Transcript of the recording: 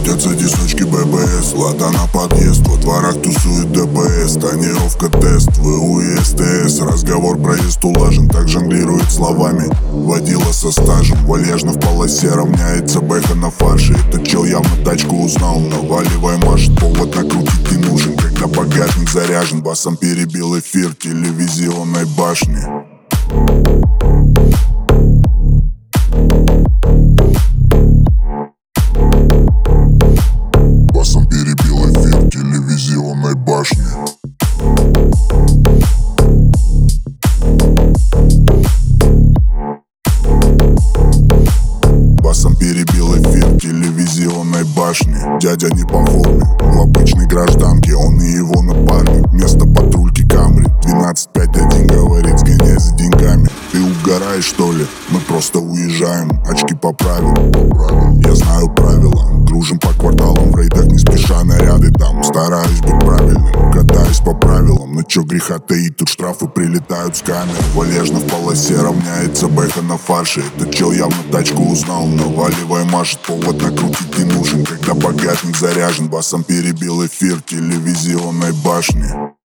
Крутятся эти сучки ББС, лада на подъезд. Во дворах тусует ДПС, тонировка тест. ВУ и СТС, разговор проезд улажен. Так жонглирует словами водила со стажем. Вальяжно в полосе равняется бэха на фарше. Этот чел явно тачку узнал, наваливай машет. Повод накрутить не нужен, когда багажник заряжен. Басом перебил эфир телевизионной башни. Басом перебил эфир телевизионной башни. Басом перебил эфир телевизионной башни. Дядя не по форме, в обычной гражданке. Он и его напарник, вместо патрульки Камри. 12-5-1 говорит, сгоняй за деньгами. Ты угораешь, что ли? Мы просто уезжаем. Очки поправим. Я знаю правила. Кружим по кварталам в рейдах, не спеша наряды там. Стараюсь быть правильным, катаюсь по правилам. Но чё греха таить, тут штрафы прилетают с камер. Вальяжно в полосе равняется бэха на фарше. Этот чел явно тачку узнал, наваливай машет. Повод накрутить не нужен, когда багажник заряжен. Басом перебил эфир телевизионной башни.